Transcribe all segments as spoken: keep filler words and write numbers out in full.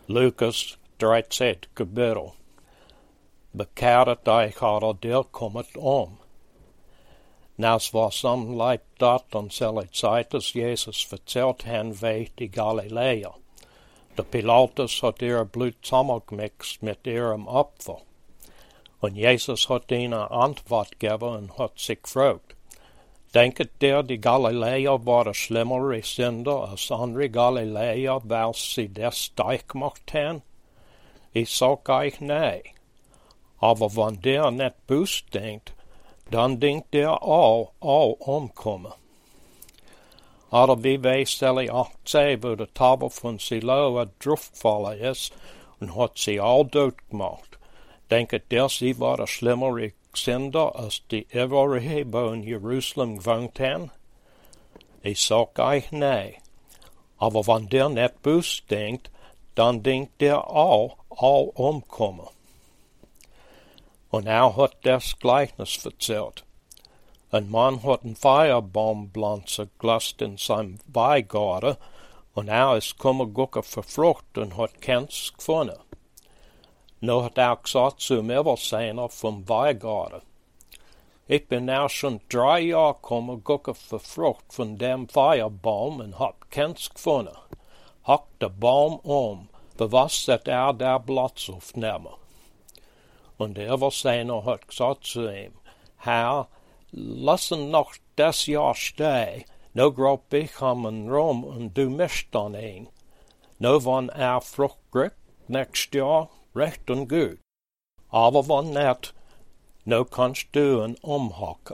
Lucas dreizehn kapitel. Bekæret deg har der kommet om. Nas var som leit dat on selle zeites Jesus vertelt han veit i Galilea. De Pilatus had ihre Blut sammelgemixt mit ihrem Opfer. Und Jesus hat ihnen Antwort gegeben und hat sich gefragt, denket der die Galilea waren schlimmere Sünder als andere Galilea, weil sie das durchgemacht haben? Ich sag euch nein. Aber wenn der nicht Buß denkt, dann denkt der auch, auch umkommen. Oder wie wij stellen achtzehn, wo der Tabel von Siloa draufgefallen ist und hat sie all dood gemacht. Denket der, sie waren schlimmere Sünder als die übrigen, wo in Jerusalem gewohnt haben? Ich sag euch nein. Aber wenn der nicht Buß denkt, dann denkt der auch, all umkommen. Und er hat das Gleichnis erzählt. Ein Mann hat einen Feuerbaumpflanze gelassen in seinem Weingarten, und er ist gekommen gucken für Frucht und hat keins gefunden. Nu hat er gesagt zum Übersehner vom Weingarten, ich bin now schon drei Jahre gekommen gucken für Frucht von dem Feuerbaum und hab keins gefunden. Hack der Baum um, bewusst dat er der Platz aufnehmen. Und der Übersehner hat gesagt zu ihm, Herr, lassen noch das Jahr stehen, no glaub ich kommen rum und du mischt dann ein. No wann er Frucht kriegt, nächstes Jahr, recht und gut. Aber wann nicht, no kannst du ihn umhacken.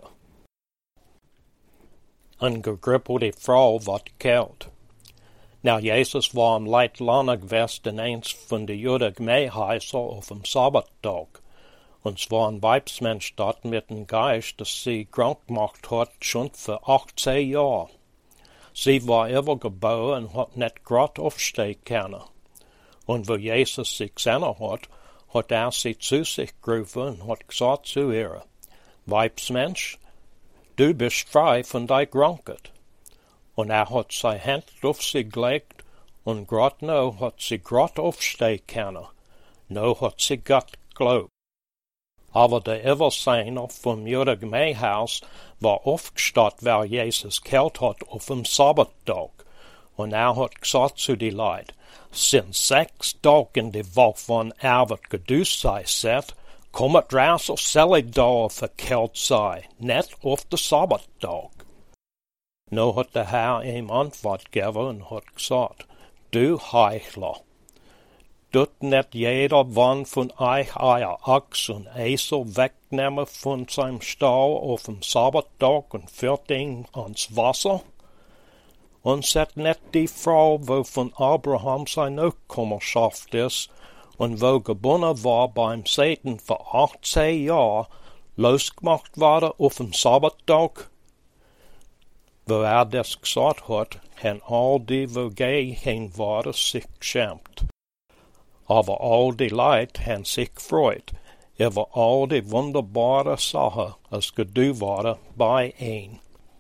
Eine gegrippelte Frau wird kalt. Now Jesus war am Leitlande gewesen in eins von den Juden Gemähhäusern auf dem Sabbattag. Und es war ein Weibsmensch dort mit dem Geist, das sie krank gemacht hat, schon für achtzehn Jahre. Sie war übergebaut und hat nicht grad aufstehen können. Und wo Jesus sie gesehen hat, hat er sie zu sich gerufen und hat gesagt zu ihr, Weibsmensch, du bist frei von deiner Krankheit. Und er hat seine Hand auf sie gelegt und grad no hat sie grad aufstehen können. No hat sie Gott geglaubt. Aber der Übersehner vom Judengemähhaus war aufgestanden, weil Jesus kalt hat auf dem Sabbattag. Und er hat gesagt zu die Leute, sind sechs Tage in die Woche, wenn er wird geduscht sei, sagt, kommet raus auf selle Dauer verkehrt sei, nicht auf den Sabbattag. Nu hat der Herr ihm Antwort gegeben und hat gesagt, du Heuchler, tut nicht jeder wann von euch euer Ochs und Esel wegnehmen von seinem Stall auf dem Sabbattag und führt ihn ans Wasser? Und seid nicht die Frau, wo von Abraham seine Nachkommenschaft ist und wo gebunden war beim Satan für achtzehn Jahre, losgemacht wurde auf dem Sabbattag? Wo er das gesagt hat, haben all die, wo gehen waren, sich geschämt. Aber all die Leute haben sich gefreut über all die wunderbare Sachen, als gedu waren bei ihm.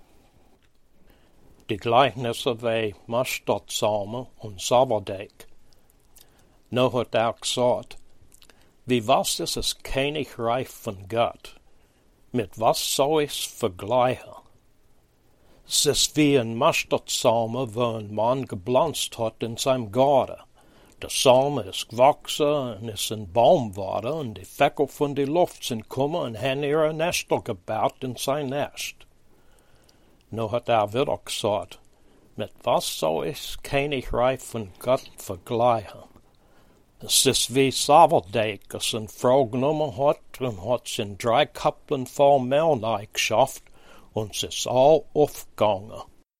Die Gleichnisse wie Mustardsamen und Sauerteig. Nu hat er gesagt, wie was ist das Königreich von Gott? Mit was soll ich's vergleichen? Es ist wie ein Mustardsamen, wo ein Mann gepflanzt hat in seinem Garten. Der Samen ist gewachsen und ist ein Baum geworden, und die Vögel von der Luft sind gekommen und haben ihre Nester gebaut in sein Nest. Nu hat er wieder gesagt, mit was soll ich das Königreich von Gott vergleichen? Es ist wie Sauerteig, das eine Frau genommen hat und hat es in drei Kappeln voll Mehl geschafft und es ist all aufgegangen.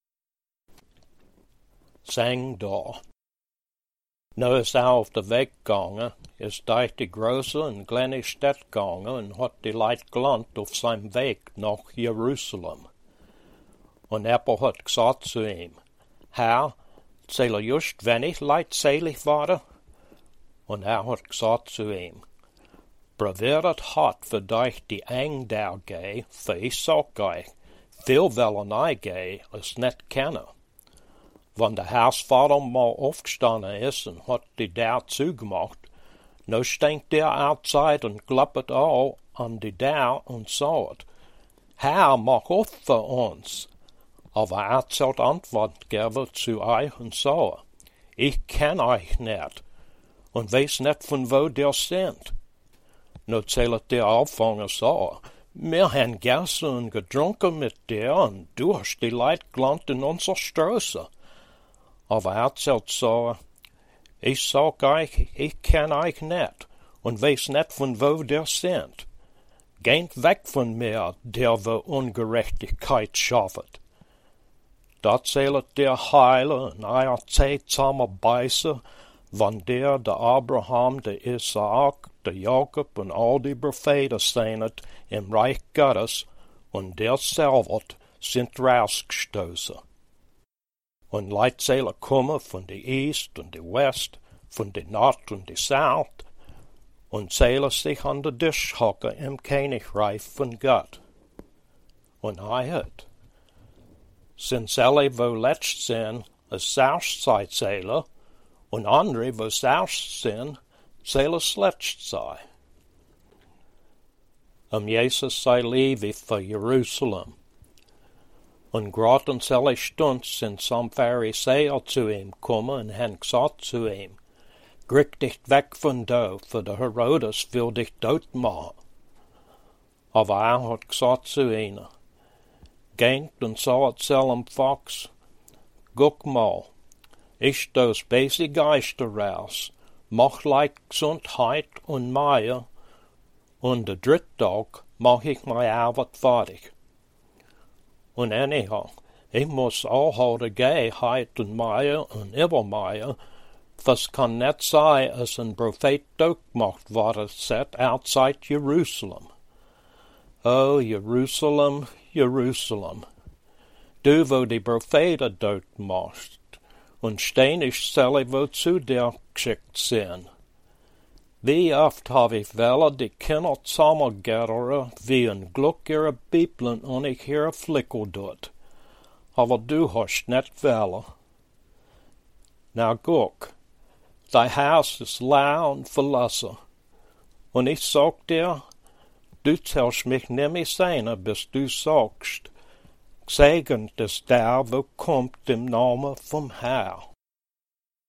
Sang da. Nu ist er auf den Weg gegangen, ist durch die große und kleine Stadt gegangen und hat die Leute gelernt auf seinem Weg nach Jerusalem. Und Apple hat gesagt zu ihm, Herr, zähle just wenig Leute selig waren? Und er hat gesagt zu ihm, probiert hart für dich die eng der geh, für ich sag euch, viel wollen I geh, als nicht kennen. Wenn der Hausvater mal aufgestanden ist und hat die Tür zugemacht, nu steht der outside und klappert auch an die Tür und sagt, Herr, mach auf für uns. Aber er zult Antwort geben zu euch und sagen, ich kenn euch nicht und weiß nicht, von wo der sind. Nu zählt der Auffanger sagen, wir haben gegessen und getrunken mit dir und du hast die Leute gelernt in unserer Straße. Aber er zählt sagen, ich sag euch, ich kenn euch nicht und weiß nicht, von wo der sind. Geht weg von mir, der wo Ungerechtigkeit schafft. Da zählt der Heile in eurer Zeit zusammen beißen, wann der, der Abraham, der Isaak, der Jakob und all die Propheten sehnet im Reich Gottes und der selber sind rausgestoßen. Und Leute zählen kommen von der East und der West, von der Nord und der South und zählen sich an der Tisch hocken im Königreich von Gott. Und heute sind alle, wo letzt sind, es Southside zählen und andere, wo South sind, zählen es letzt sei. Um Jesus sei Liebe für Jerusalem. Und grad in selle Stund sind some Pharisäer zu ihm gekommen und haben gesagt zu ihm, krieg dich weg von da, für der Herodes will dich tot machen. Aber er hat gesagt zu ihnen, geht und sagt zu dem Fox, guck mal, ich stoß böse Geister raus, mach Leid Gesundheit und Meier, und der dritte Tag mach ich meine Arbeit fertig. Und anyhow, ich muss auch heute gehen, heute und Meier und übermeier, was kann nicht sein, als ein Prophet dort gemacht worden set outside Jerusalem. Oh, Jerusalem, Jerusalem, du, wo die Propheten dort machst, und ständig stelle, wo zu dir geschickt sind. Wie oft habe ich Welle, die Kinder zusammengehören, wie ein Glück ihre Bibeln und ich ihre Flickel dort. Aber du hast nicht Welle. Na guck, dein Haus ist leer und verlassen. Und ich sag dir, du zählst mich nimmer sehen, bis du sagst, gesegnet ist der, wo kommt im Namen vom Herr.